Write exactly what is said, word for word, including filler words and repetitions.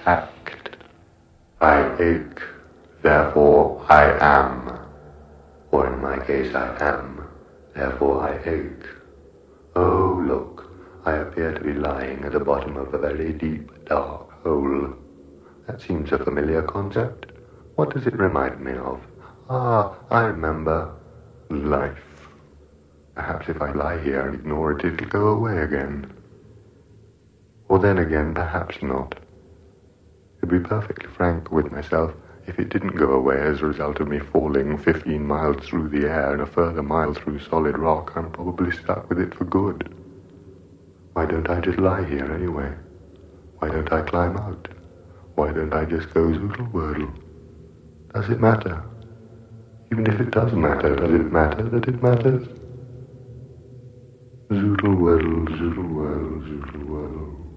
act. I ache, therefore I am. Or in my case I am, therefore I ache. Oh, look, I appear to be lying at the bottom of a very deep, dark hole. That seems a familiar concept. What does it remind me of? Ah, I remember. Life. Perhaps if I lie here and ignore it, it'll go away again. Or then again, perhaps not. To be perfectly frank with myself, if it didn't go away as a result of me falling fifteen miles through the air and a further mile through solid rock, I'm probably stuck with it for good. Why don't I just lie here anyway? Why don't I climb out? Why don't I just go zoodle-wordle? Does it matter? Even if it does matter, does it matter that it matters? Zoodle-wordle, zoodle-wordle, zoodle-wordle.